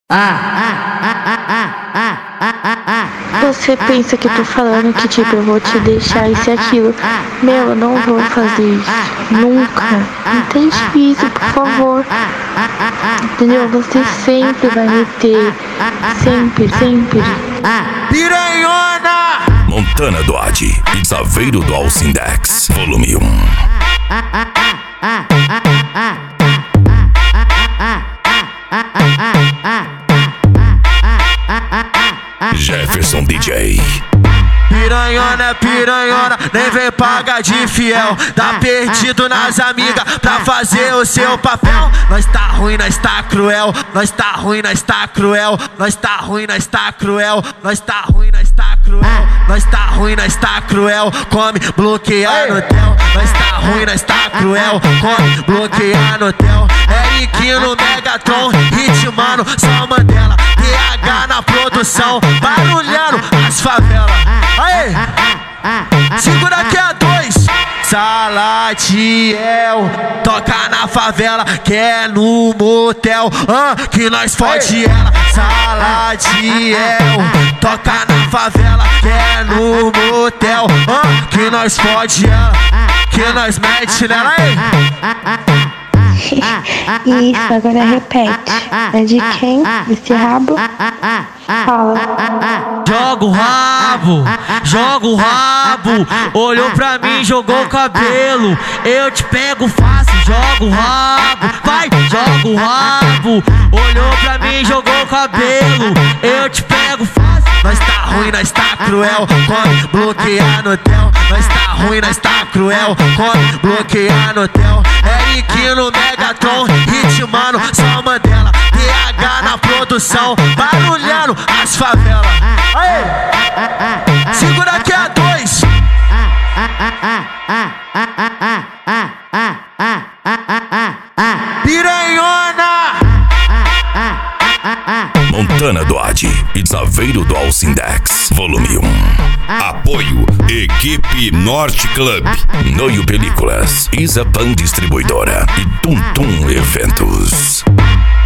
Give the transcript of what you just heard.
Você pensa que eu tô falando que tipo, eu vou te deixar isso e aquilo. Meu, eu não vou fazer isso. Nunca. Não tem juízo, por favor. Entendeu? Você sempre vai me ter. Sempre, sempre. Piranhona! Montana Duarte e Saveiro do Alcindex, volume 1. Jefferson DJ. Piranhona, piranhona, nem vem pagar de fiel. Tá perdido nas amigas pra fazer o seu papel. Nós tá ruim, nós tá cruel. Nós tá ruim, nós tá cruel. Nós tá ruim, nós tá cruel. Nós tá ruim, nós tá cruel. Nós tá ruim, nós tá cruel. Come, bloquear no tel. Nós tá ruim, nós tá cruel. Come, bloquear no tel. Eric no Megatron, ritmando só Mandela. TH na produção, barulhando as favelas. Aê! Segura aqui a 2. Salatiel, toca na favela, que é no motel, que nós fode ela. Salatiel, toca na favela, que é no motel, que nós fode ela, que nós mete nela. Aí. Isso, agora repete. É de quem? Esse rabo? Fala. Joga o rabo, joga o rabo. Olhou pra mim, jogou o cabelo. Eu te pego fácil, joga o rabo. Vai, joga o rabo. Olhou pra mim, jogou o cabelo. Eu te pego fácil. Nós tá ruim, nós tá cruel. Come, bloquear no tel. Nós tá ruim, nós tá cruel. Come, bloquear no tel. Eric no Megatron, ritmando só Mandela. TH na produção, barulhando as favelas. Aê! Segura aqui a 2. Piranhona! Montana Duarte e Saveiro do Alcindex, volume 1. Apoio Equipe Norte Club, Noio Películas, Isapan Distribuidora e Tum Tum Eventos.